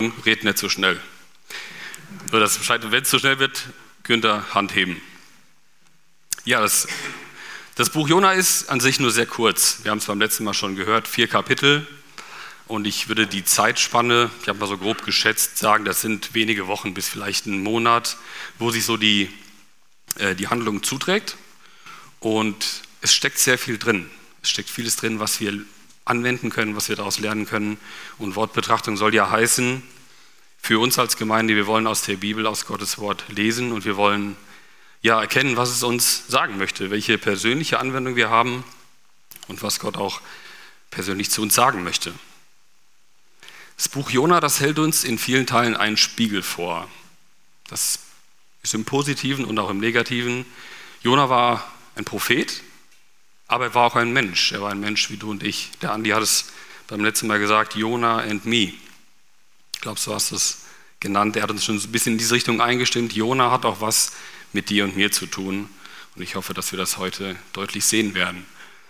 Red nicht so schnell. Nur das Bescheid, wenn es zu schnell wird, könnt ihr Hand heben. Ja, das Buch Jona ist an sich nur sehr kurz. Wir haben es beim letzten Mal schon gehört, 4 Kapitel. Und ich würde die Zeitspanne, ich habe mal so grob geschätzt, sagen, das sind wenige Wochen bis vielleicht einen Monat, wo sich so die Handlung zuträgt. Und es steckt sehr viel drin. Es steckt vieles drin, was wir anwenden können, was wir daraus lernen können. Und Wortbetrachtung soll ja heißen, für uns als Gemeinde, wir wollen aus der Bibel, aus Gottes Wort lesen und wir wollen ja erkennen, was es uns sagen möchte, welche persönliche Anwendung wir haben und was Gott auch persönlich zu uns sagen möchte. Das Buch Jona, das hält uns in vielen Teilen einen Spiegel vor. Das ist im Positiven und auch im Negativen. Jona war ein Prophet, aber er war auch ein Mensch. Er war ein Mensch wie du und ich. Der Andi hat es beim letzten Mal gesagt, Jona and me. Ich glaube, so hast du es genannt. Er hat uns schon ein bisschen in diese Richtung eingestimmt. Jona hat auch was mit dir und mir zu tun. Und ich hoffe, dass wir das heute deutlich sehen werden.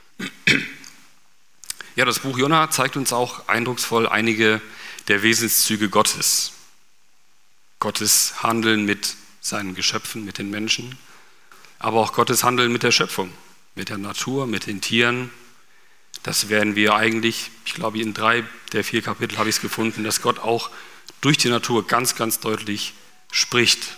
Ja, das Buch Jona zeigt uns auch eindrucksvoll einige der Wesenszüge Gottes. Gottes Handeln mit seinen Geschöpfen, mit den Menschen, aber auch Gottes Handeln mit der Schöpfung, mit der Natur, mit den Tieren. Das werden wir eigentlich, ich glaube, in 3 der 4 Kapitel habe ich es gefunden, dass Gott auch durch die Natur ganz, ganz deutlich spricht.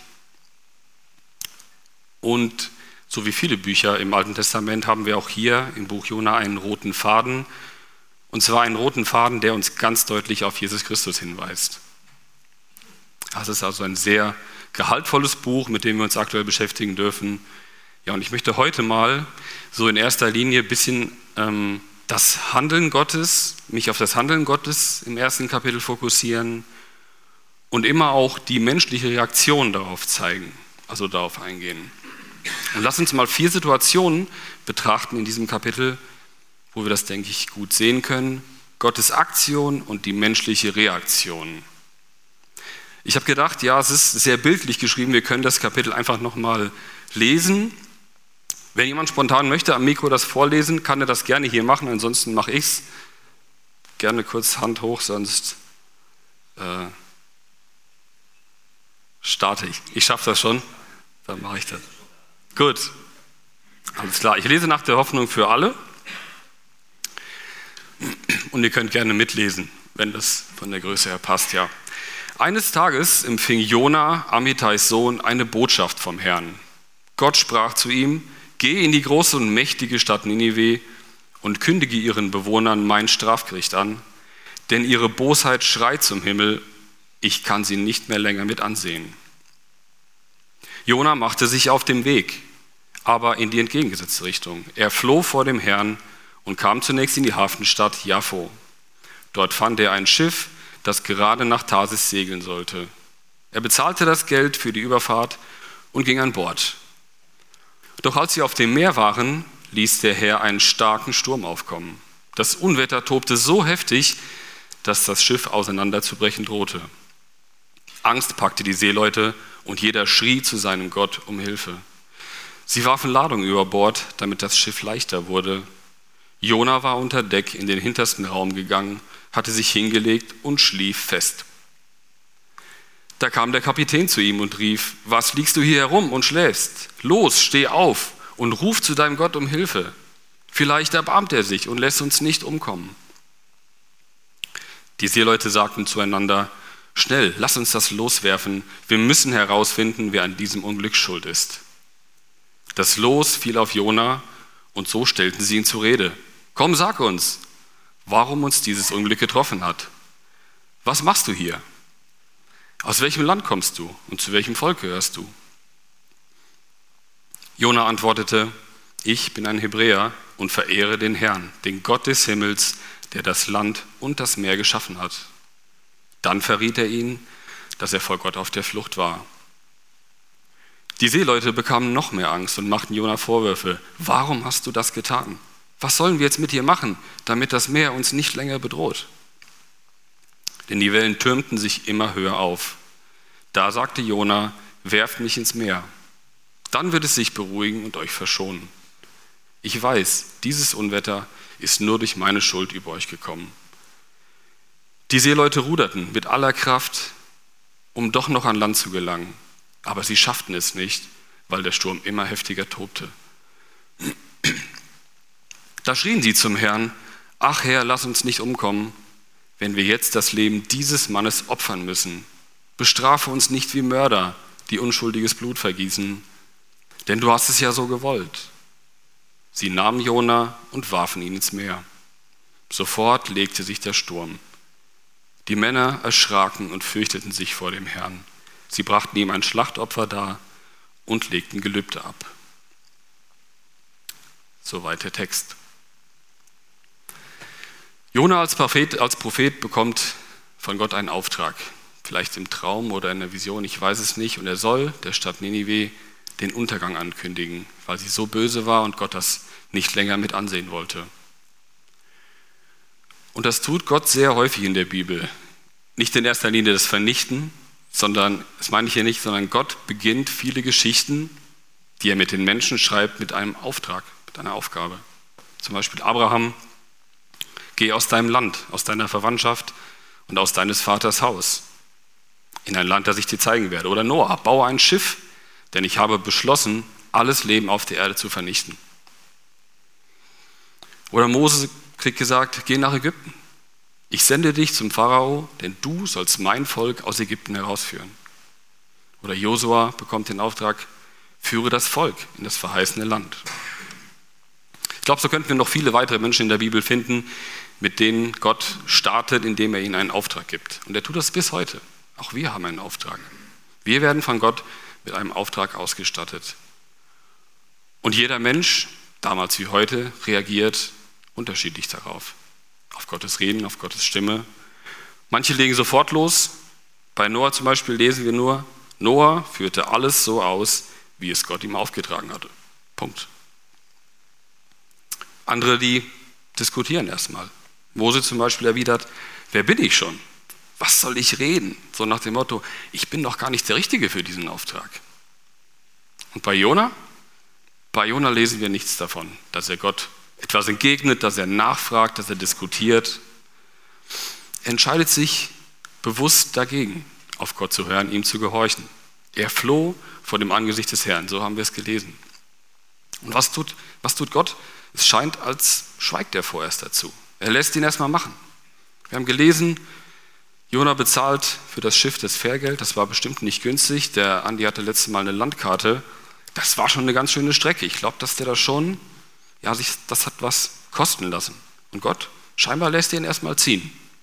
Und so wie viele Bücher im Alten Testament haben wir auch hier im Buch Jona einen roten Faden. Und zwar einen roten Faden, der uns ganz deutlich auf Jesus Christus hinweist. Das ist also ein sehr gehaltvolles Buch, mit dem wir uns aktuell beschäftigen dürfen. Ja, und ich möchte heute mal so in erster Linie ein bisschen das Handeln Gottes, mich auf das Handeln Gottes im 1. Kapitel fokussieren und immer auch die menschliche Reaktion darauf zeigen, also darauf eingehen. Und lass uns mal 4 Situationen betrachten in diesem Kapitel, wo wir das, denke ich, gut sehen können. Gottes Aktion und die menschliche Reaktion. Ich habe gedacht, ja, es ist sehr bildlich geschrieben, wir können das Kapitel einfach nochmal lesen. Wenn jemand spontan möchte am Mikro das vorlesen, kann er das gerne hier machen, ansonsten mache ich es. Gerne kurz Hand hoch, sonst starte ich. Ich schaffe das schon, dann mache ich das. Gut, alles klar. Ich lese nach der Hoffnung für alle und ihr könnt gerne mitlesen, wenn das von der Größe her passt, ja. Eines Tages empfing Jona, Amittais Sohn, eine Botschaft vom Herrn. Gott sprach zu ihm: Geh in die große und mächtige Stadt Ninive und kündige ihren Bewohnern mein Strafgericht an, denn ihre Bosheit schreit zum Himmel, ich kann sie nicht mehr länger mit ansehen. Jona machte sich auf den Weg, aber in die entgegengesetzte Richtung. Er floh vor dem Herrn und kam zunächst in die Hafenstadt Jaffo. Dort fand er ein Schiff, das gerade nach Tarsis segeln sollte. Er bezahlte das Geld für die Überfahrt und ging an Bord. Doch als sie auf dem Meer waren, ließ der Herr einen starken Sturm aufkommen. Das Unwetter tobte so heftig, dass das Schiff auseinanderzubrechen drohte. Angst packte die Seeleute und jeder schrie zu seinem Gott um Hilfe. Sie warfen Ladungen über Bord, damit das Schiff leichter wurde. Jona war unter Deck in den hintersten Raum gegangen, hatte sich hingelegt und schlief fest. Da kam der Kapitän zu ihm und rief: Was liegst du hier herum und schläfst? Los, steh auf und ruf zu deinem Gott um Hilfe. Vielleicht erbarmt er sich und lässt uns nicht umkommen. Die Seeleute sagten zueinander: Schnell, lass uns das loswerfen. Wir müssen herausfinden, wer an diesem Unglück schuld ist. Das Los fiel auf Jona und so stellten sie ihn zur Rede. Komm, sag uns, warum uns dieses Unglück getroffen hat. Was machst du hier? Aus welchem Land kommst du und zu welchem Volk gehörst du? Jona antwortete: Ich bin ein Hebräer und verehre den Herrn, den Gott des Himmels, der das Land und das Meer geschaffen hat. Dann verriet er ihn, dass er vor Gott auf der Flucht war. Die Seeleute bekamen noch mehr Angst und machten Jona Vorwürfe. Warum hast du das getan? Was sollen wir jetzt mit dir machen, damit das Meer uns nicht länger bedroht? Denn die Wellen türmten sich immer höher auf. Da sagte Jona: Werft mich ins Meer. Dann wird es sich beruhigen und euch verschonen. Ich weiß, dieses Unwetter ist nur durch meine Schuld über euch gekommen. Die Seeleute ruderten mit aller Kraft, um doch noch an Land zu gelangen. Aber sie schafften es nicht, weil der Sturm immer heftiger tobte. Da schrien sie zum Herrn: Ach Herr, lass uns nicht umkommen, wenn wir jetzt das Leben dieses Mannes opfern müssen. Bestrafe uns nicht wie Mörder, die unschuldiges Blut vergießen, denn du hast es ja so gewollt. Sie nahmen Jona und warfen ihn ins Meer. Sofort legte sich der Sturm. Die Männer erschraken und fürchteten sich vor dem Herrn. Sie brachten ihm ein Schlachtopfer dar und legten Gelübde ab. Soweit der Text. Jona als Prophet bekommt von Gott einen Auftrag, vielleicht im Traum oder in der Vision, ich weiß es nicht, und er soll der Stadt Ninive den Untergang ankündigen, weil sie so böse war und Gott das nicht länger mit ansehen wollte. Und das tut Gott sehr häufig in der Bibel. Nicht in erster Linie das Vernichten, sondern, das meine ich hier nicht, sondern Gott beginnt viele Geschichten, die er mit den Menschen schreibt, mit einem Auftrag, mit einer Aufgabe. Zum Beispiel Abraham: Geh aus deinem Land, aus deiner Verwandtschaft und aus deines Vaters Haus, in ein Land, das ich dir zeigen werde. Oder Noah: Baue ein Schiff, denn ich habe beschlossen, alles Leben auf der Erde zu vernichten. Oder Mose kriegt gesagt: Geh nach Ägypten. Ich sende dich zum Pharao, denn du sollst mein Volk aus Ägypten herausführen. Oder Josua bekommt den Auftrag: Führe das Volk in das verheißene Land. Ich glaube, so könnten wir noch viele weitere Menschen in der Bibel finden, mit denen Gott startet, indem er ihnen einen Auftrag gibt. Und er tut das bis heute. Auch wir haben einen Auftrag. Wir werden von Gott mit einem Auftrag ausgestattet. Und jeder Mensch, damals wie heute, reagiert unterschiedlich darauf. Auf Gottes Reden, auf Gottes Stimme. Manche legen sofort los. Bei Noah zum Beispiel lesen wir nur: Noah führte alles so aus, wie es Gott ihm aufgetragen hatte. Punkt. Andere, die diskutieren erstmal. Mose zum Beispiel erwidert: Wer bin ich schon? Was soll ich reden? So nach dem Motto: Ich bin doch gar nicht der Richtige für diesen Auftrag. Und bei Jona? Bei Jona lesen wir nichts davon, dass er Gott etwas entgegnet, dass er nachfragt, dass er diskutiert. Er entscheidet sich bewusst dagegen, auf Gott zu hören, ihm zu gehorchen. Er floh vor dem Angesicht des Herrn, so haben wir es gelesen. Und was tut Gott? Es scheint, als schweigt er vorerst dazu. Er lässt ihn erstmal machen. Wir haben gelesen, Jona bezahlt für das Schiff das Fährgeld. Das war bestimmt nicht günstig. Der Andi hatte letztes Mal eine Landkarte. Das war schon eine ganz schöne Strecke. Ich glaube, dass der da schon, sich das hat was kosten lassen. Und Gott, scheinbar lässt ihn erstmal ziehen.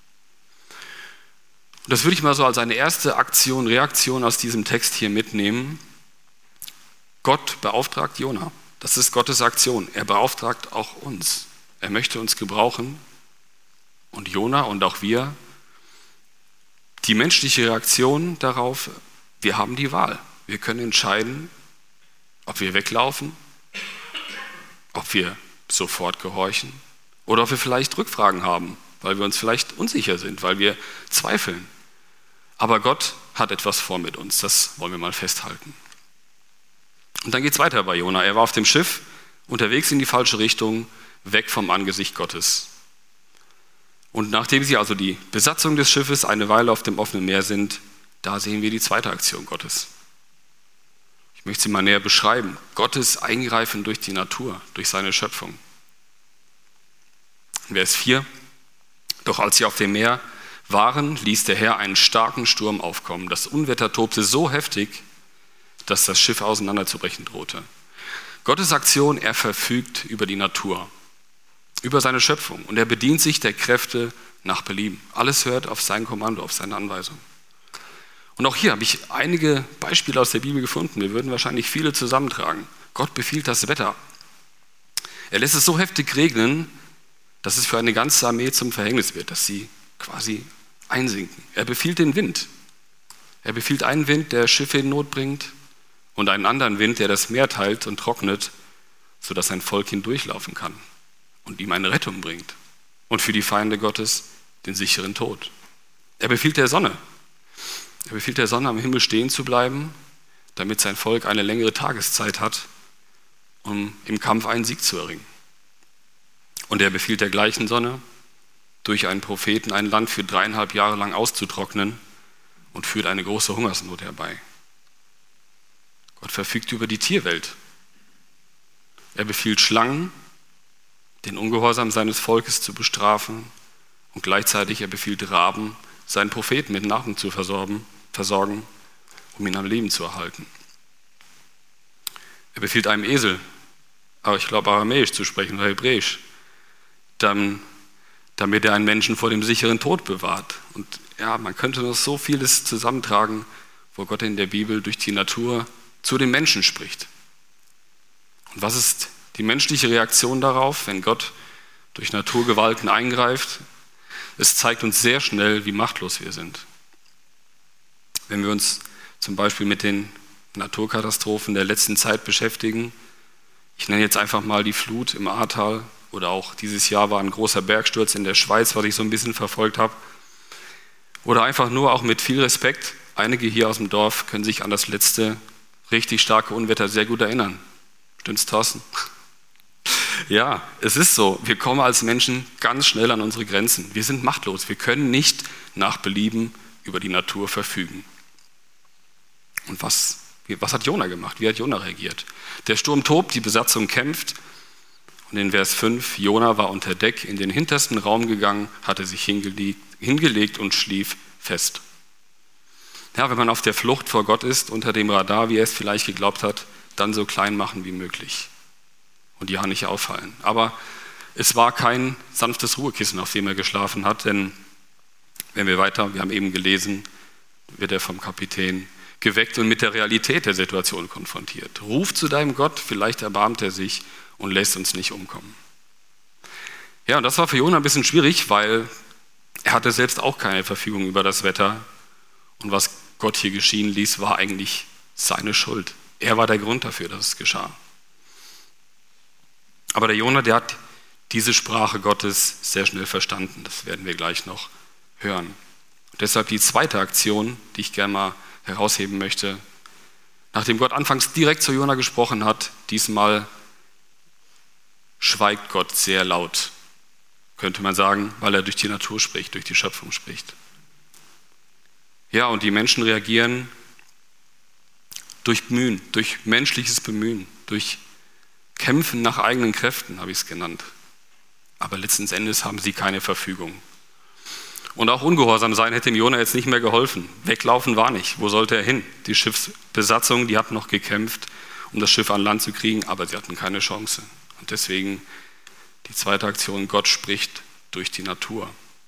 Und das würde ich mal so als eine erste Reaktion aus diesem Text hier mitnehmen. Gott beauftragt Jona. Das ist Gottes Aktion. Er beauftragt auch uns. Er möchte uns gebrauchen. Und Jona und auch wir, die menschliche Reaktion darauf: Wir haben die Wahl. Wir können entscheiden, ob wir weglaufen, ob wir sofort gehorchen oder ob wir vielleicht Rückfragen haben, weil wir uns vielleicht unsicher sind, weil wir zweifeln. Aber Gott hat etwas vor mit uns, das wollen wir mal festhalten. Und dann geht es weiter bei Jona. Er war auf dem Schiff, unterwegs in die falsche Richtung, weg vom Angesicht Gottes. Und nachdem sie also die Besatzung des Schiffes eine Weile auf dem offenen Meer sind, da sehen wir die zweite Aktion Gottes. Ich möchte sie mal näher beschreiben. Gottes Eingreifen durch die Natur, durch seine Schöpfung. In Vers 4: Doch als sie auf dem Meer waren, ließ der Herr einen starken Sturm aufkommen. Das Unwetter tobte so heftig, dass das Schiff auseinanderzubrechen drohte. Gottes Aktion: Er verfügt über die Natur, über seine Schöpfung, und er bedient sich der Kräfte nach Belieben. Alles hört auf sein Kommando, auf seine Anweisung. Und auch hier habe ich einige Beispiele aus der Bibel gefunden. Wir würden wahrscheinlich viele zusammentragen. Gott befiehlt das Wetter. Er lässt es so heftig regnen, dass es für eine ganze Armee zum Verhängnis wird, dass sie quasi einsinken. Er befiehlt den Wind. Er befiehlt einen Wind, der Schiffe in Not bringt, und einen anderen Wind, der das Meer teilt und trocknet, sodass sein Volk hindurchlaufen kann und ihm eine Rettung bringt. Und für die Feinde Gottes den sicheren Tod. Er befiehlt der Sonne. Er befiehlt der Sonne, am Himmel stehen zu bleiben, damit sein Volk eine längere Tageszeit hat, um im Kampf einen Sieg zu erringen. Und er befiehlt der gleichen Sonne, durch einen Propheten ein Land für 3,5 Jahre lang auszutrocknen und führt eine große Hungersnot herbei. Gott verfügt über die Tierwelt. Er befiehlt Schlangen, den Ungehorsam seines Volkes zu bestrafen, und gleichzeitig er befiehlt Raben, seinen Propheten mit Nahrung zu versorgen, um ihn am Leben zu erhalten. Er befiehlt einem Esel, aber ich glaube Aramäisch zu sprechen oder Hebräisch, damit er einen Menschen vor dem sicheren Tod bewahrt. Und ja, man könnte noch so vieles zusammentragen, wo Gott in der Bibel durch die Natur zu den Menschen spricht. Und was ist die menschliche Reaktion darauf, wenn Gott durch Naturgewalten eingreift? Es zeigt uns sehr schnell, wie machtlos wir sind. Wenn wir uns zum Beispiel mit den Naturkatastrophen der letzten Zeit beschäftigen, ich nenne jetzt einfach mal die Flut im Ahrtal, oder auch dieses Jahr war ein großer Bergsturz in der Schweiz, was ich so ein bisschen verfolgt habe, oder einfach nur auch mit viel Respekt, einige hier aus dem Dorf können sich an das letzte richtig starke Unwetter sehr gut erinnern. Stimmt's, Thorsten? Ja, es ist so. Wir kommen als Menschen ganz schnell an unsere Grenzen. Wir sind machtlos. Wir können nicht nach Belieben über die Natur verfügen. Und was hat Jona gemacht? Wie hat Jona reagiert? Der Sturm tobt, die Besatzung kämpft. Und in Vers 5, Jona war unter Deck in den hintersten Raum gegangen, hatte sich hingelegt und schlief fest. Ja, wenn man auf der Flucht vor Gott ist, unter dem Radar, wie er es vielleicht geglaubt hat, dann so klein machen wie möglich und ja nicht auffallen. Aber es war kein sanftes Ruhekissen, auf dem er geschlafen hat, denn wenn wir haben eben gelesen, wird er vom Kapitän geweckt und mit der Realität der Situation konfrontiert. Ruf zu deinem Gott, vielleicht erbarmt er sich und lässt uns nicht umkommen. Ja, und das war für Jona ein bisschen schwierig, weil er hatte selbst auch keine Verfügung über das Wetter. Und was Gott hier geschehen ließ, war eigentlich seine Schuld. Er war der Grund dafür, dass es geschah. Aber der Jona, der hat diese Sprache Gottes sehr schnell verstanden. Das werden wir gleich noch hören. Und deshalb die zweite Aktion, die ich gerne mal herausheben möchte. Nachdem Gott anfangs direkt zu Jona gesprochen hat, diesmal schweigt Gott sehr laut, könnte man sagen, weil er durch die Natur spricht, durch die Schöpfung spricht. Ja, und die Menschen reagieren durch Bemühen, durch menschliches Bemühen, durch Kämpfen nach eigenen Kräften, habe ich es genannt. Aber letzten Endes haben sie keine Verfügung. Und auch ungehorsam sein hätte dem Jona jetzt nicht mehr geholfen. Weglaufen war nicht. Wo sollte er hin? Die Schiffsbesatzung, die hat noch gekämpft, um das Schiff an Land zu kriegen, aber sie hatten keine Chance. Und deswegen die zweite Aktion, Gott spricht durch die Natur.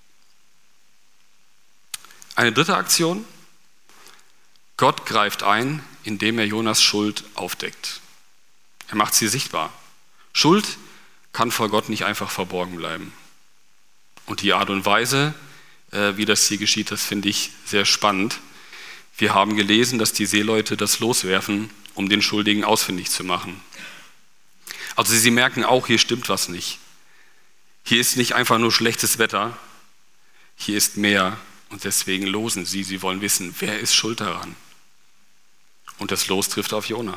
Eine dritte Aktion, Gott greift ein, indem er Jonas Schuld aufdeckt. Er macht sie sichtbar. Schuld kann vor Gott nicht einfach verborgen bleiben. Und die Art und Weise, wie das hier geschieht, das finde ich sehr spannend. Wir haben gelesen, dass die Seeleute das Los werfen, um den Schuldigen ausfindig zu machen. Also sie merken auch, hier stimmt was nicht. Hier ist nicht einfach nur schlechtes Wetter, hier ist mehr und deswegen losen sie. Sie wollen wissen, wer ist schuld daran? Und das Los trifft auf Jona.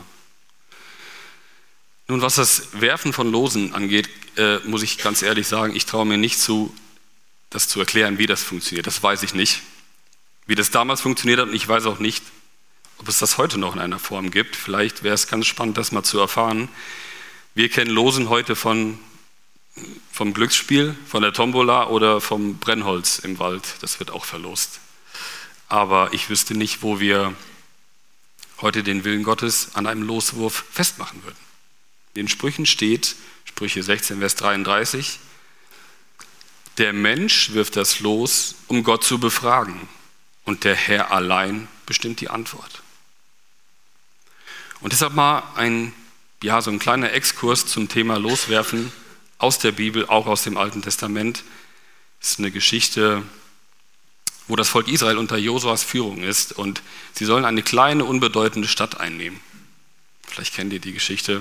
Nun, was das Werfen von Losen angeht, muss ich ganz ehrlich sagen, ich traue mir nicht zu, das zu erklären, wie das funktioniert. Das weiß ich nicht. Wie das damals funktioniert hat, und ich weiß auch nicht, ob es das heute noch in einer Form gibt. Vielleicht wäre es ganz spannend, das mal zu erfahren. Wir kennen Losen heute vom Glücksspiel, von der Tombola oder vom Brennholz im Wald. Das wird auch verlost. Aber ich wüsste nicht, wo wir heute den Willen Gottes an einem Loswurf festmachen würden. In den Sprüchen steht, Sprüche 16, Vers 33, der Mensch wirft das Los, um Gott zu befragen, und der Herr allein bestimmt die Antwort. Und deshalb mal so ein kleiner Exkurs zum Thema Loswerfen aus der Bibel, auch aus dem Alten Testament. Das ist eine Geschichte, wo das Volk Israel unter Josuas Führung ist und sie sollen eine kleine, unbedeutende Stadt einnehmen. Vielleicht kennt ihr die Geschichte.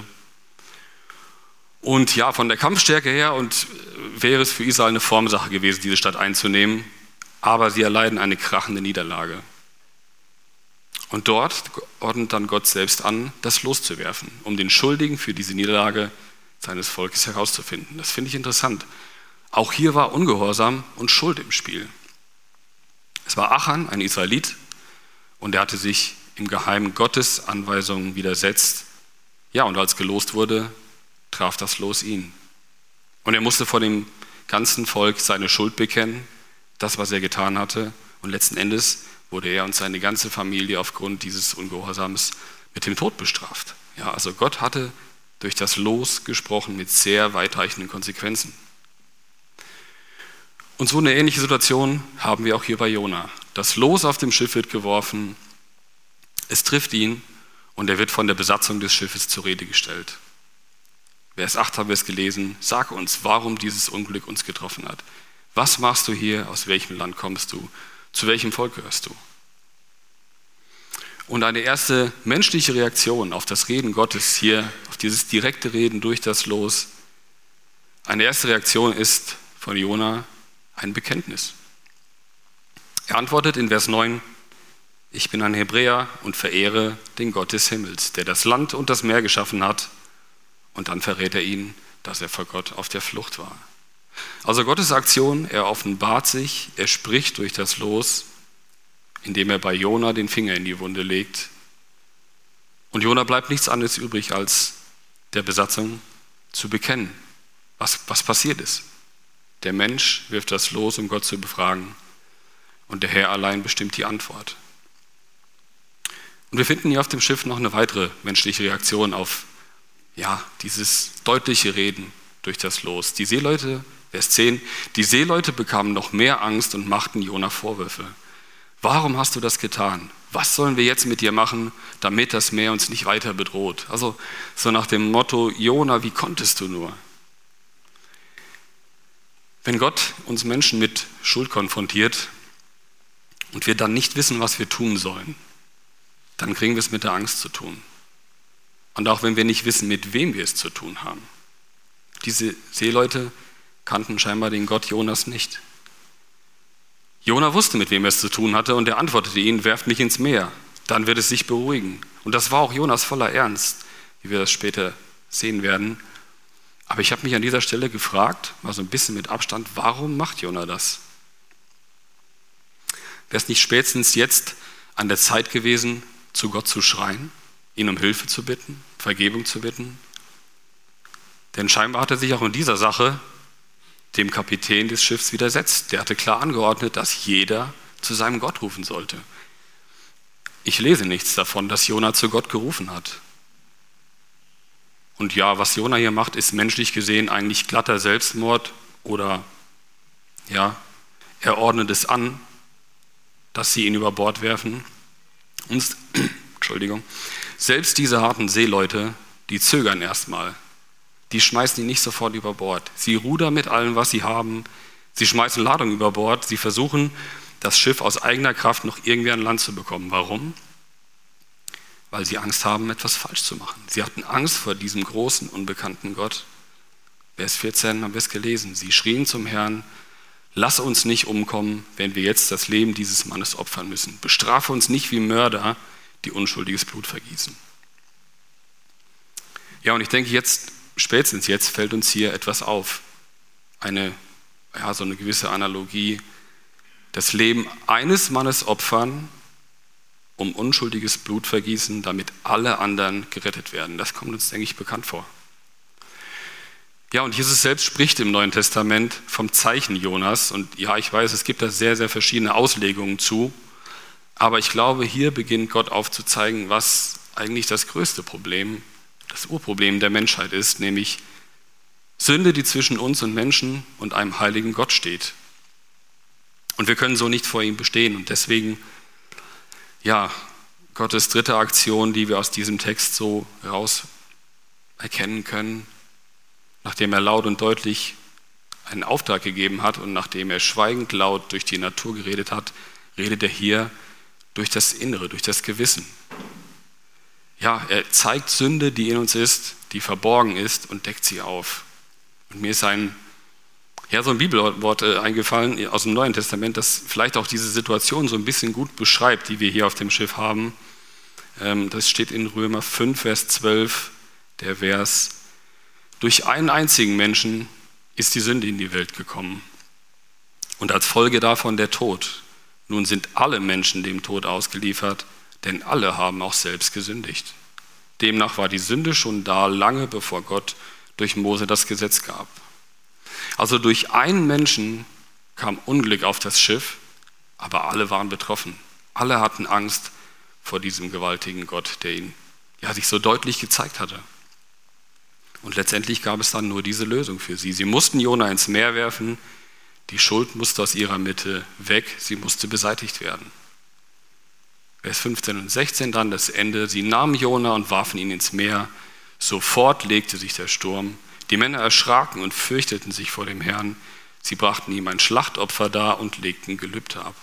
Und ja, von der Kampfstärke her wäre es für Israel eine Formsache gewesen, diese Stadt einzunehmen, aber sie erleiden eine krachende Niederlage. Und dort ordnet dann Gott selbst an, das loszuwerfen, um den Schuldigen für diese Niederlage seines Volkes herauszufinden. Das finde ich interessant. Auch hier war Ungehorsam und Schuld im Spiel. Es war Achan, ein Israelit, und er hatte sich im Geheimen Gottes Anweisungen widersetzt. Ja, und als gelost wurde, traf das Los ihn. Und er musste vor dem ganzen Volk seine Schuld bekennen, das, was er getan hatte. Und letzten Endes wurde er und seine ganze Familie aufgrund dieses Ungehorsams mit dem Tod bestraft. Ja, also Gott hatte durch das Los gesprochen mit sehr weitreichenden Konsequenzen. Und so eine ähnliche Situation haben wir auch hier bei Jona. Das Los auf dem Schiff wird geworfen, es trifft ihn und er wird von der Besatzung des Schiffes zur Rede gestellt. Vers 8 haben wir es gelesen, sag uns, warum dieses Unglück uns getroffen hat. Was machst du hier, aus welchem Land kommst du, zu welchem Volk gehörst du? Und eine erste menschliche Reaktion auf das Reden Gottes hier, auf dieses direkte Reden durch das Los, eine erste Reaktion ist von Jona ein Bekenntnis. Er antwortet in Vers 9, ich bin ein Hebräer und verehre den Gott des Himmels, der das Land und das Meer geschaffen hat. Und dann verrät er ihn, dass er vor Gott auf der Flucht war. Also Gottes Aktion, er offenbart sich, er spricht durch das Los, indem er bei Jona den Finger in die Wunde legt. Und Jona bleibt nichts anderes übrig, als der Besatzung zu bekennen, was passiert ist. Der Mensch wirft das Los, um Gott zu befragen, und der Herr allein bestimmt die Antwort. Und wir finden hier auf dem Schiff noch eine weitere menschliche Reaktion auf dieses deutliche Reden durch das Los. Die Seeleute, Vers 10, die Seeleute bekamen noch mehr Angst und machten Jona Vorwürfe. Warum hast du das getan? Was sollen wir jetzt mit dir machen, damit das Meer uns nicht weiter bedroht? Also so nach dem Motto, Jona, wie konntest du nur? Wenn Gott uns Menschen mit Schuld konfrontiert und wir dann nicht wissen, was wir tun sollen, dann kriegen wir es mit der Angst zu tun. Und auch wenn wir nicht wissen, mit wem wir es zu tun haben. Diese Seeleute kannten scheinbar den Gott Jonas nicht. Jona wusste, mit wem er es zu tun hatte, und er antwortete ihnen, werft mich ins Meer, dann wird es sich beruhigen. Und das war auch Jonas voller Ernst, wie wir das später sehen werden. Aber ich habe mich an dieser Stelle gefragt, mal so ein bisschen mit Abstand, warum macht Jona das? Wäre es nicht spätestens jetzt an der Zeit gewesen, zu Gott zu schreien, ihn um Hilfe zu bitten, Vergebung zu bitten? Denn scheinbar hat er sich auch in dieser Sache dem Kapitän des Schiffs widersetzt. Der hatte klar angeordnet, dass jeder zu seinem Gott rufen sollte. Ich lese nichts davon, dass Jona zu Gott gerufen hat. Und ja, was Jona hier macht, ist menschlich gesehen eigentlich glatter Selbstmord oder er ordnet es an, dass sie ihn über Bord werfen. Und selbst diese harten Seeleute, die zögern erstmal. Die schmeißen ihn nicht sofort über Bord. Sie rudern mit allem, was sie haben. Sie schmeißen Ladung über Bord. Sie versuchen, das Schiff aus eigener Kraft noch irgendwie an Land zu bekommen. Warum? Weil sie Angst haben, etwas falsch zu machen. Sie hatten Angst vor diesem großen, unbekannten Gott. Vers 14 haben wir es gelesen. Sie schrien zum Herrn, lass uns nicht umkommen, wenn wir jetzt das Leben dieses Mannes opfern müssen. Bestrafe uns nicht wie Mörder, die unschuldiges Blut vergießen. Ja, und ich denke, spätestens jetzt fällt uns hier etwas auf. So eine gewisse Analogie. Das Leben eines Mannes opfern, um unschuldiges Blut vergießen, damit alle anderen gerettet werden. Das kommt uns, denke ich, bekannt vor. Ja, und Jesus selbst spricht im Neuen Testament vom Zeichen Jonas. Und ja, ich weiß, es gibt da sehr, sehr verschiedene Auslegungen zu. Aber ich glaube, hier beginnt Gott aufzuzeigen, was eigentlich das größte Problem, das Urproblem der Menschheit ist, nämlich Sünde, die zwischen uns und Menschen und einem heiligen Gott steht. Und wir können so nicht vor ihm bestehen. Und deswegen, Gottes dritte Aktion, die wir aus diesem Text so heraus erkennen können, nachdem er laut und deutlich einen Auftrag gegeben hat und nachdem er schweigend laut durch die Natur geredet hat, redet er hier durch das Innere, durch das Gewissen. Ja, er zeigt Sünde, die in uns ist, die verborgen ist, und deckt sie auf. Und mir ist so ein Bibelwort eingefallen aus dem Neuen Testament, das vielleicht auch diese Situation so ein bisschen gut beschreibt, die wir hier auf dem Schiff haben. Das steht in Römer 5, Vers 12, der Vers: Durch einen einzigen Menschen, ist die Sünde in die Welt gekommen. Und als Folge davon der Tod. Nun sind alle Menschen dem Tod ausgeliefert, denn alle haben auch selbst gesündigt. Demnach war die Sünde schon da, lange bevor Gott durch Mose das Gesetz gab. Also durch einen Menschen kam Unglück auf das Schiff, aber alle waren betroffen. Alle hatten Angst vor diesem gewaltigen Gott, der ihnen sich so deutlich gezeigt hatte. Und letztendlich gab es dann nur diese Lösung für sie. Sie mussten Jona ins Meer werfen, die Schuld musste aus ihrer Mitte weg, sie musste beseitigt werden. Vers 15 und 16 dann das Ende. Sie nahmen Jona und warfen ihn ins Meer. Sofort legte sich der Sturm. Die Männer erschraken und fürchteten sich vor dem Herrn. Sie brachten ihm ein Schlachtopfer dar und legten Gelübde ab.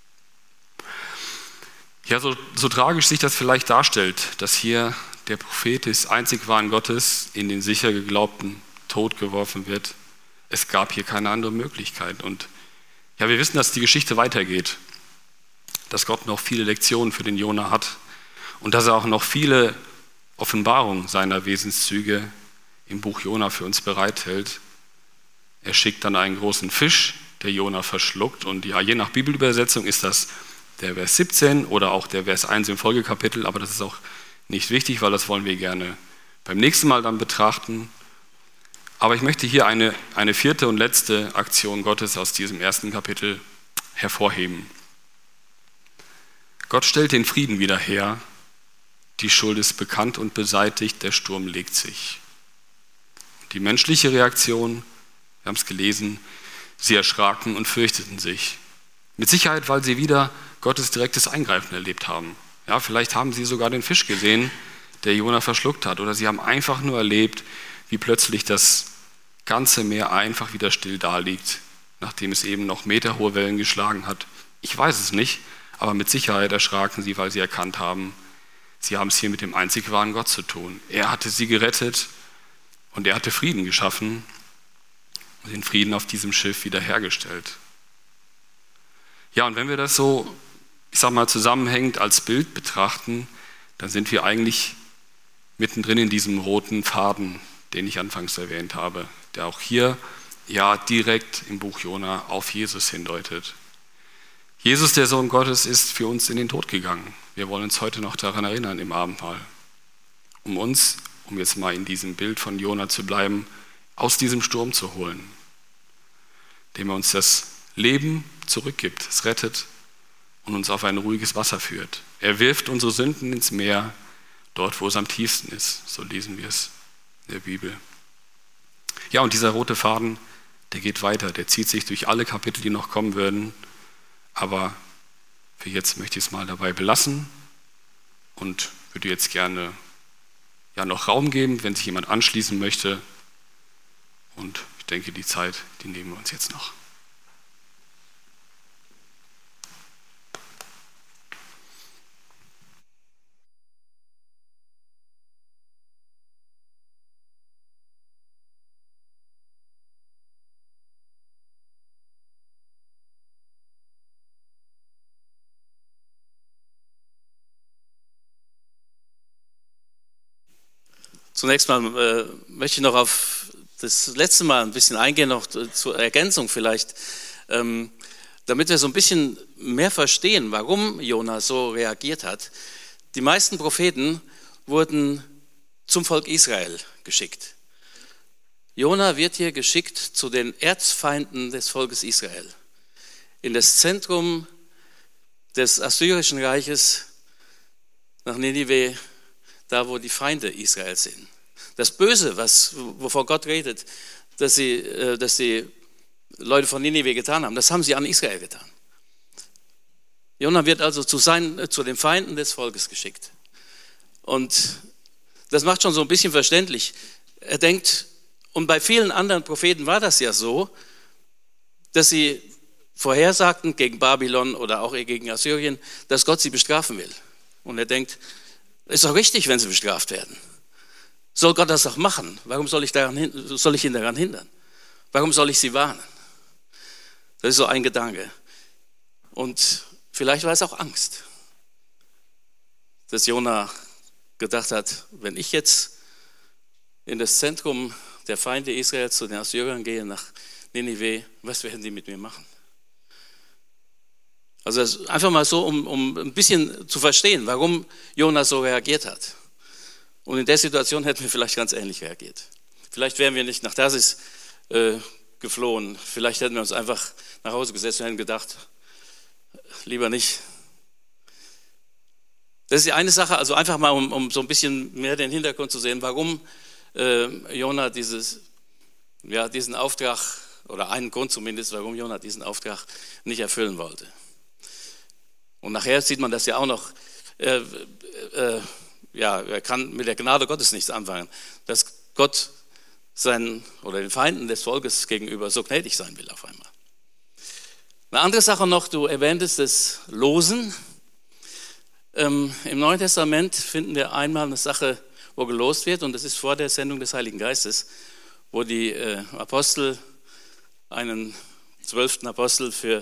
Ja, so tragisch sich das vielleicht darstellt, dass hier der Prophet des einzig wahren Gottes in den sicher geglaubten Tod geworfen wird. Es gab hier keine andere Möglichkeit. Und ja, wir wissen, dass die Geschichte weitergeht, dass Gott noch viele Lektionen für den Jona hat und dass er auch noch viele Offenbarungen seiner Wesenszüge im Buch Jona für uns bereithält. Er schickt dann einen großen Fisch, der Jona verschluckt. Und ja, je nach Bibelübersetzung ist das der Vers 17 oder auch der Vers 1 im Folgekapitel, aber das ist auch nicht wichtig, weil das wollen wir gerne beim nächsten Mal dann betrachten. Aber ich möchte hier eine vierte und letzte Aktion Gottes aus diesem ersten Kapitel hervorheben. Gott stellt den Frieden wieder her, die Schuld ist bekannt und beseitigt, der Sturm legt sich. Die menschliche Reaktion, wir haben es gelesen, sie erschraken und fürchteten sich. Mit Sicherheit, weil sie wieder Gottes direktes Eingreifen erlebt haben. Ja, vielleicht haben sie sogar den Fisch gesehen, der Jona verschluckt hat. Oder sie haben einfach nur erlebt, wie plötzlich das ganze Meer einfach wieder still daliegt, nachdem es eben noch meterhohe Wellen geschlagen hat. Ich weiß es nicht, aber mit Sicherheit erschraken sie, weil sie erkannt haben, sie haben es hier mit dem einzig wahren Gott zu tun. Er hatte sie gerettet und er hatte Frieden geschaffen und den Frieden auf diesem Schiff wiederhergestellt. Ja, und wenn wir das so, zusammenhängend als Bild betrachten, dann sind wir eigentlich mittendrin in diesem roten Faden, den ich anfangs erwähnt habe, der auch hier direkt im Buch Jona auf Jesus hindeutet. Jesus, der Sohn Gottes, ist für uns in den Tod gegangen. Wir wollen uns heute noch daran erinnern im Abendmahl. Um jetzt mal in diesem Bild von Jona zu bleiben, aus diesem Sturm zu holen, indem er uns das Leben zurückgibt, es rettet und uns auf ein ruhiges Wasser führt. Er wirft unsere Sünden ins Meer, dort wo es am tiefsten ist. So lesen wir es in der Bibel. Ja, und dieser rote Faden, der geht weiter, der zieht sich durch alle Kapitel, die noch kommen würden. Aber für jetzt möchte ich es mal dabei belassen und würde jetzt gerne noch Raum geben, wenn sich jemand anschließen möchte. Und ich denke, die Zeit, die nehmen wir uns jetzt noch. Zunächst mal möchte ich noch auf das letzte Mal ein bisschen eingehen, noch zur Ergänzung vielleicht, damit wir so ein bisschen mehr verstehen, warum Jona so reagiert hat. Die meisten Propheten wurden zum Volk Israel geschickt. Jona wird hier geschickt zu den Erzfeinden des Volkes Israel, in das Zentrum des Assyrischen Reiches, nach Ninive, da wo die Feinde Israels sind. Das Böse, wovor Gott redet, dass die Leute von Ninive getan haben, das haben sie an Israel getan. Jona wird also zu den Feinden des Volkes geschickt. Und das macht schon so ein bisschen verständlich. Er denkt, und bei vielen anderen Propheten war das ja so, dass sie vorhersagten gegen Babylon oder auch gegen Assyrien, dass Gott sie bestrafen will. Und er denkt, ist doch richtig, wenn sie bestraft werden. Soll Gott das doch machen? Warum soll ich ihn daran hindern? Warum soll ich sie warnen? Das ist so ein Gedanke. Und vielleicht war es auch Angst, dass Jona gedacht hat, wenn ich jetzt in das Zentrum der Feinde Israels zu den Assyrern gehe nach Ninive, was werden die mit mir machen? Also das ist einfach mal so, um ein bisschen zu verstehen, warum Jona so reagiert hat. Und in der Situation hätten wir vielleicht ganz ähnlich reagiert. Vielleicht wären wir nicht nach Tarsis geflohen. Vielleicht hätten wir uns einfach nach Hause gesetzt und hätten gedacht, lieber nicht. Das ist die eine Sache, also einfach mal, um so ein bisschen mehr den Hintergrund zu sehen, warum Jona diesen Auftrag, oder einen Grund zumindest, warum Jona diesen Auftrag nicht erfüllen wollte. Und nachher sieht man das ja auch noch, er kann mit der Gnade Gottes nichts anfangen, dass Gott den Feinden des Volkes gegenüber so gnädig sein will auf einmal. Eine andere Sache noch, du erwähntest das Losen. Im Neuen Testament finden wir einmal eine Sache, wo gelost wird, und das ist vor der Sendung des Heiligen Geistes, wo die Apostel einen 12. Apostel für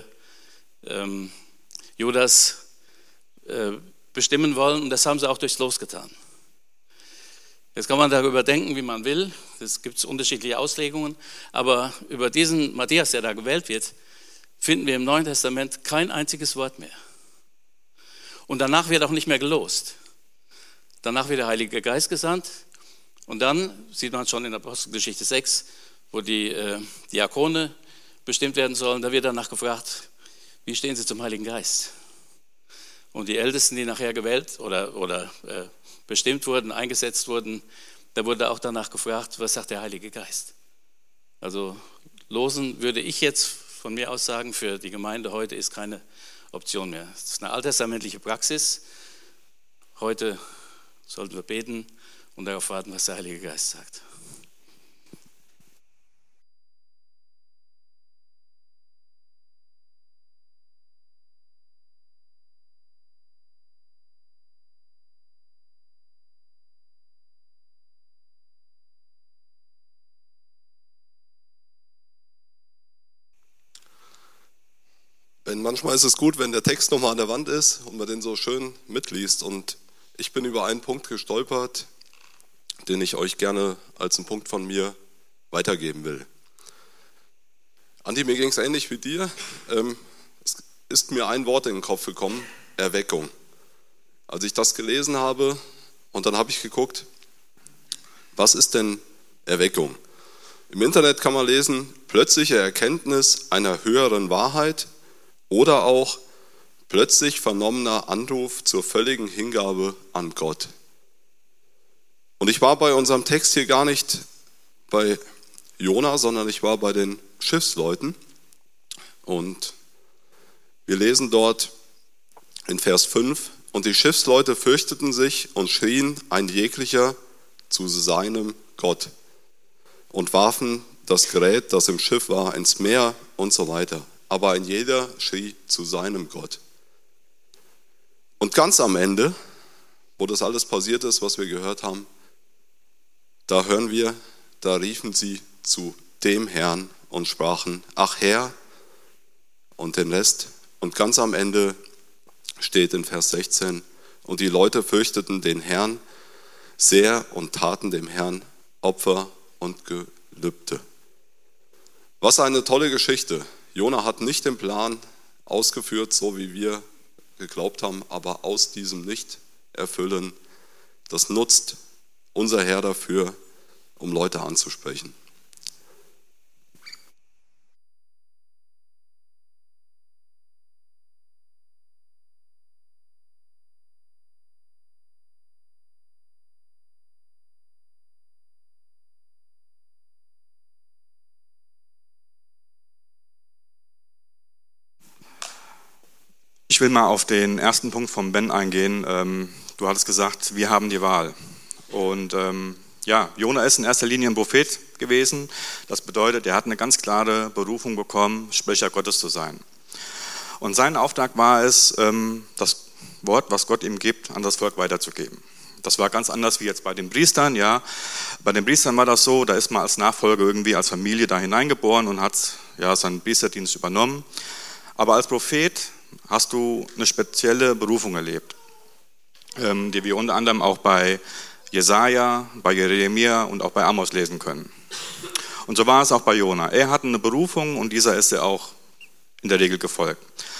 Judas bestimmen wollen, und das haben sie auch durchs Los getan. Jetzt kann man darüber denken, wie man will, es gibt unterschiedliche Auslegungen, aber über diesen Matthias, der da gewählt wird, finden wir im Neuen Testament kein einziges Wort mehr. Und danach wird auch nicht mehr gelost. Danach wird der Heilige Geist gesandt, und dann sieht man schon in Apostelgeschichte 6, wo die Diakone bestimmt werden sollen, da wird danach gefragt, wie stehen sie zum Heiligen Geist? Und die Ältesten, die nachher gewählt oder bestimmt wurden, eingesetzt wurden, da wurde auch danach gefragt, was sagt der Heilige Geist? Also losen würde ich jetzt von mir aus sagen, für die Gemeinde heute ist keine Option mehr. Das ist eine alttestamentliche Praxis. Heute sollten wir beten und darauf warten, was der Heilige Geist sagt. Manchmal ist es gut, wenn der Text nochmal an der Wand ist und man den so schön mitliest. Und ich bin über einen Punkt gestolpert, den ich euch gerne als einen Punkt von mir weitergeben will. Andi, mir ging es ähnlich wie dir. Es ist mir ein Wort in den Kopf gekommen, Erweckung. Als ich das gelesen habe, und dann habe ich geguckt, was ist denn Erweckung? Im Internet kann man lesen, plötzliche Erkenntnis einer höheren Wahrheit oder auch plötzlich vernommener Anruf zur völligen Hingabe an Gott. Und ich war bei unserem Text hier gar nicht bei Jona, sondern ich war bei den Schiffsleuten. Und wir lesen dort in Vers 5, und die Schiffsleute fürchteten sich und schrien ein jeglicher zu seinem Gott und warfen das Gerät, das im Schiff war, ins Meer und so weiter. Aber ein jeder schrie zu seinem Gott. Und ganz am Ende, wo das alles passiert ist, was wir gehört haben, da hören wir, da riefen sie zu dem Herrn und sprachen, ach Herr, und den Rest. Und ganz am Ende steht in Vers 16, und die Leute fürchteten den Herrn sehr und taten dem Herrn Opfer und Gelübde. Was eine tolle Geschichte. Jona hat nicht den Plan ausgeführt, so wie wir geglaubt haben, aber aus diesem Nicht-Erfüllen, das nutzt unser Herr dafür, um Leute anzusprechen. Ich will mal auf den ersten Punkt von Ben eingehen. Du hattest gesagt, wir haben die Wahl. Und Jona ist in erster Linie ein Prophet gewesen. Das bedeutet, er hat eine ganz klare Berufung bekommen, Sprecher Gottes zu sein. Und sein Auftrag war es, das Wort, was Gott ihm gibt, an das Volk weiterzugeben. Das war ganz anders wie jetzt bei den Priestern. Ja. Bei den Priestern war das so, da ist man als Nachfolger irgendwie als Familie da hineingeboren und hat seinen Priesterdienst übernommen. Aber als Prophet hast du eine spezielle Berufung erlebt, die wir unter anderem auch bei Jesaja, bei Jeremia und auch bei Amos lesen können. Und so war es auch bei Jona. Er hatte eine Berufung und dieser ist er auch in der Regel gefolgt.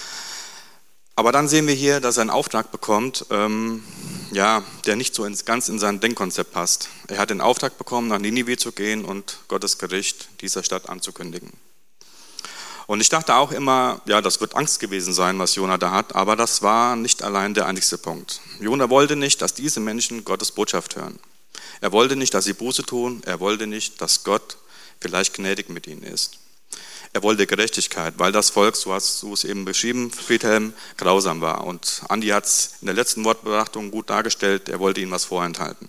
Aber dann sehen wir hier, dass er einen Auftrag bekommt, der nicht so ganz in sein Denkkonzept passt. Er hat den Auftrag bekommen, nach Ninive zu gehen und Gottes Gericht dieser Stadt anzukündigen. Und ich dachte auch immer, ja, das wird Angst gewesen sein, was Jona da hat, aber das war nicht allein der einzigste Punkt. Jona wollte nicht, dass diese Menschen Gottes Botschaft hören. Er wollte nicht, dass sie Buße tun, er wollte nicht, dass Gott vielleicht gnädig mit ihnen ist. Er wollte Gerechtigkeit, weil das Volk, so hast du es eben beschrieben, Friedhelm, grausam war. Und Andi hat es in der letzten Wortbetrachtung gut dargestellt, er wollte ihnen was vorenthalten.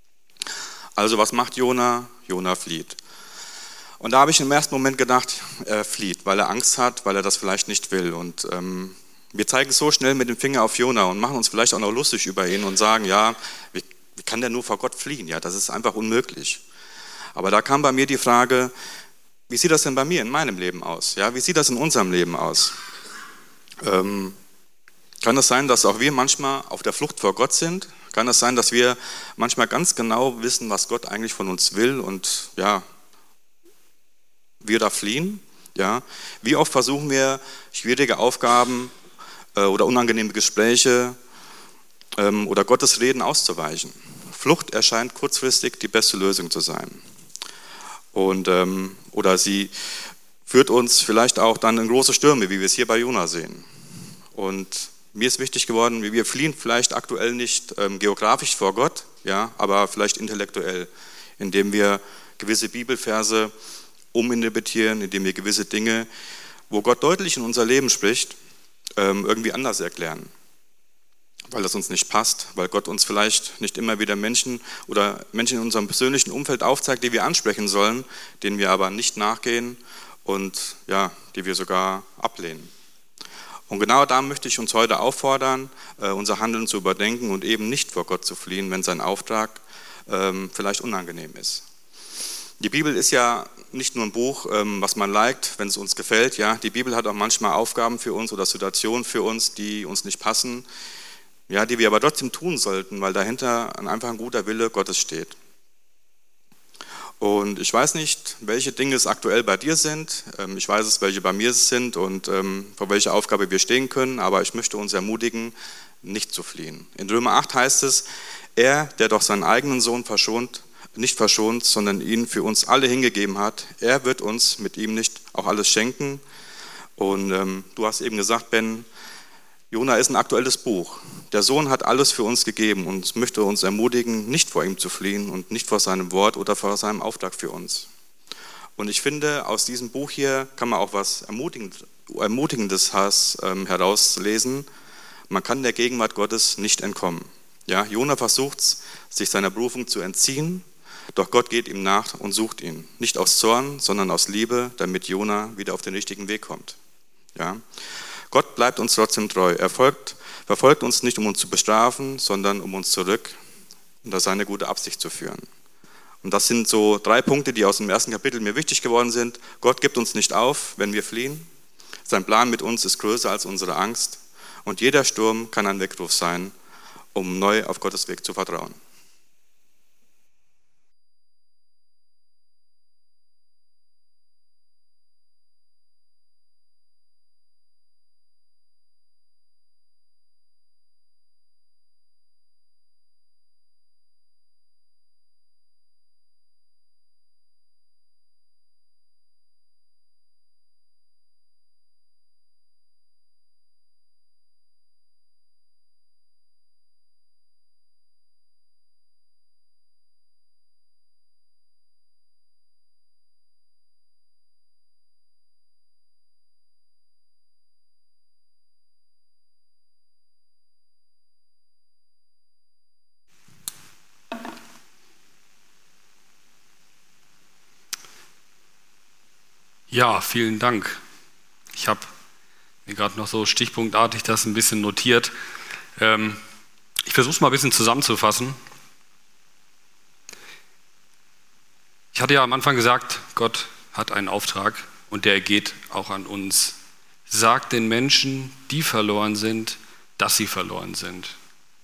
Also was macht Jona? Jona flieht. Und da habe ich im ersten Moment gedacht, er flieht, weil er Angst hat, weil er das vielleicht nicht will. Und wir zeigen so schnell mit dem Finger auf Jona und machen uns vielleicht auch noch lustig über ihn und sagen, ja, wie kann der nur vor Gott fliehen? Ja, das ist einfach unmöglich. Aber da kam bei mir die Frage, wie sieht das denn bei mir in meinem Leben aus? Ja, wie sieht das in unserem Leben aus? Kann es sein, dass auch wir manchmal auf der Flucht vor Gott sind? Kann es sein, dass wir manchmal ganz genau wissen, was Gott eigentlich von uns will und ja, wir da fliehen? Ja? Wie oft versuchen wir, schwierige Aufgaben oder unangenehme Gespräche oder Gottes Reden auszuweichen? Flucht erscheint kurzfristig die beste Lösung zu sein. Und, oder sie führt uns vielleicht auch dann in große Stürme, wie wir es hier bei Jona sehen. Und mir ist wichtig geworden, wir fliehen vielleicht aktuell nicht geografisch vor Gott, ja, aber vielleicht intellektuell, indem wir gewisse Bibelverse uminterpretieren, indem wir gewisse Dinge, wo Gott deutlich in unser Leben spricht, irgendwie anders erklären. Weil das uns nicht passt, weil Gott uns vielleicht nicht immer wieder Menschen in unserem persönlichen Umfeld aufzeigt, die wir ansprechen sollen, denen wir aber nicht nachgehen und ja, die wir sogar ablehnen. Und genau da möchte ich uns heute auffordern, unser Handeln zu überdenken und eben nicht vor Gott zu fliehen, wenn sein Auftrag vielleicht unangenehm ist. Die Bibel ist ja nicht nur ein Buch, was man liked, wenn es uns gefällt. Ja, die Bibel hat auch manchmal Aufgaben für uns oder Situationen für uns, die uns nicht passen, ja, die wir aber trotzdem tun sollten, weil dahinter einfach ein guter Wille Gottes steht. Und ich weiß nicht, welche Dinge es aktuell bei dir sind. Ich weiß es, welche bei mir sind und vor welcher Aufgabe wir stehen können, aber ich möchte uns ermutigen, nicht zu fliehen. In Römer 8 heißt es, er, der doch seinen eigenen Sohn nicht verschont, sondern ihn für uns alle hingegeben hat, er wird uns mit ihm nicht auch alles schenken. Und du hast eben gesagt, Ben, Jona ist ein aktuelles Buch. Der Sohn hat alles für uns gegeben und möchte uns ermutigen, nicht vor ihm zu fliehen und nicht vor seinem Wort oder vor seinem Auftrag für uns. Und ich finde, aus diesem Buch hier kann man auch was Ermutigendes herauslesen. Man kann der Gegenwart Gottes nicht entkommen. Ja, Jona versucht, sich seiner Berufung zu entziehen, doch Gott geht ihm nach und sucht ihn. Nicht aus Zorn, sondern aus Liebe, damit Jona wieder auf den richtigen Weg kommt. Ja. Gott bleibt uns trotzdem treu. Er verfolgt uns nicht, um uns zu bestrafen, sondern um uns zurück unter seine gute Absicht zu führen. Und das sind so 3 Punkte, die aus dem ersten Kapitel mir wichtig geworden sind. Gott gibt uns nicht auf, wenn wir fliehen. Sein Plan mit uns ist größer als unsere Angst. Und jeder Sturm kann ein Weckruf sein, um neu auf Gottes Weg zu vertrauen. Ja, vielen Dank. Ich habe mir gerade noch so stichpunktartig das ein bisschen notiert. Ich versuche es mal ein bisschen zusammenzufassen. Ich hatte ja am Anfang gesagt, Gott hat einen Auftrag und der geht auch an uns. Sagt den Menschen, die verloren sind, dass sie verloren sind.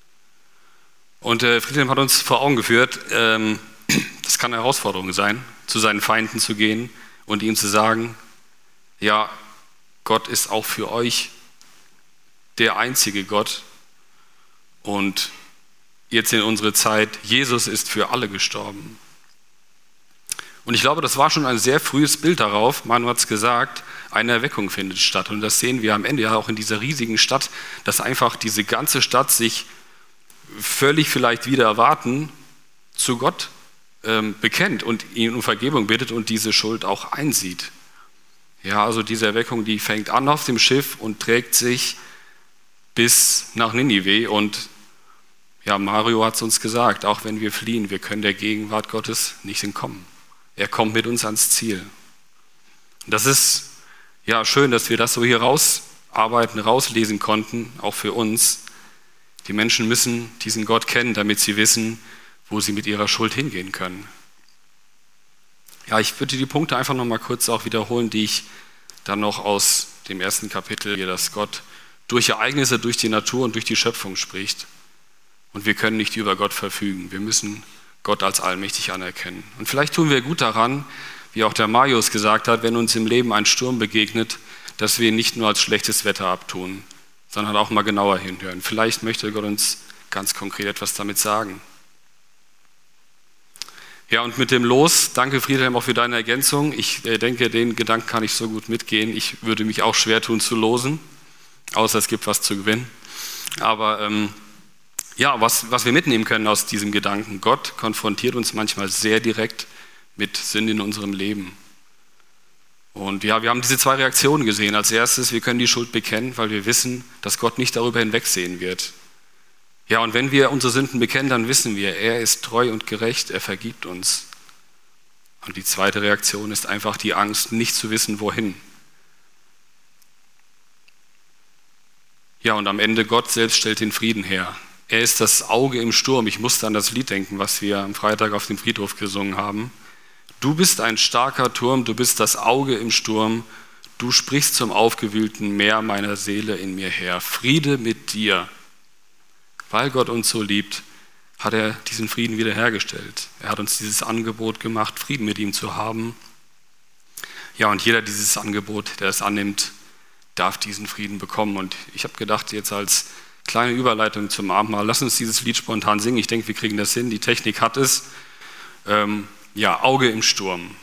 Und Friedhelm hat uns vor Augen geführt, das kann eine Herausforderung sein, zu seinen Feinden zu gehen und ihm zu sagen, ja, Gott ist auch für euch der einzige Gott und jetzt in unsere Zeit, Jesus ist für alle gestorben. Und ich glaube, das war schon ein sehr frühes Bild darauf, Manu hat es gesagt, eine Erweckung findet statt. Und das sehen wir am Ende ja auch in dieser riesigen Stadt, dass einfach diese ganze Stadt sich völlig vielleicht wieder erwarten zu Gott bekennt und ihn um Vergebung bittet und diese Schuld auch einsieht. Ja, also diese Erweckung, die fängt an auf dem Schiff und trägt sich bis nach Ninive. Und ja, Mario hat es uns gesagt, auch wenn wir fliehen, wir können der Gegenwart Gottes nicht entkommen. Er kommt mit uns ans Ziel. Das ist ja schön, dass wir das so hier rausarbeiten, rauslesen konnten, auch für uns. Die Menschen müssen diesen Gott kennen, damit sie wissen, wo sie mit ihrer Schuld hingehen können. Ja, ich würde die Punkte einfach noch mal kurz auch wiederholen, die ich dann noch aus dem ersten Kapitel hier, dass Gott durch Ereignisse, durch die Natur und durch die Schöpfung spricht. Und wir können nicht über Gott verfügen. Wir müssen Gott als allmächtig anerkennen. Und vielleicht tun wir gut daran, wie auch der Marius gesagt hat, wenn uns im Leben ein Sturm begegnet, dass wir ihn nicht nur als schlechtes Wetter abtun, sondern auch mal genauer hinhören. Vielleicht möchte Gott uns ganz konkret etwas damit sagen. Ja, und mit dem Los, danke Friedhelm auch für deine Ergänzung. Ich denke, den Gedanken kann ich so gut mitgehen. Ich würde mich auch schwer tun zu losen, außer es gibt was zu gewinnen. Aber ja, was wir mitnehmen können aus diesem Gedanken, Gott konfrontiert uns manchmal sehr direkt mit Sünde in unserem Leben. Und ja, wir haben diese zwei Reaktionen gesehen. Als erstes, wir können die Schuld bekennen, weil wir wissen, dass Gott nicht darüber hinwegsehen wird. Ja, und wenn wir unsere Sünden bekennen, dann wissen wir, er ist treu und gerecht, er vergibt uns. Und die zweite Reaktion ist einfach die Angst, nicht zu wissen, wohin. Ja, und am Ende, Gott selbst stellt den Frieden her. Er ist das Auge im Sturm. Ich musste an das Lied denken, was wir am Freitag auf dem Friedhof gesungen haben. Du bist ein starker Turm, du bist das Auge im Sturm. Du sprichst zum aufgewühlten Meer meiner Seele in mir her. Friede mit dir. Weil Gott uns so liebt, hat er diesen Frieden wiederhergestellt. Er hat uns dieses Angebot gemacht, Frieden mit ihm zu haben. Ja, und jeder dieses Angebot, der es annimmt, darf diesen Frieden bekommen. Und ich habe gedacht, jetzt als kleine Überleitung zum Abendmahl, lass uns dieses Lied spontan singen. Ich denke, wir kriegen das hin. Die Technik hat es. Ja, Auge im Sturm.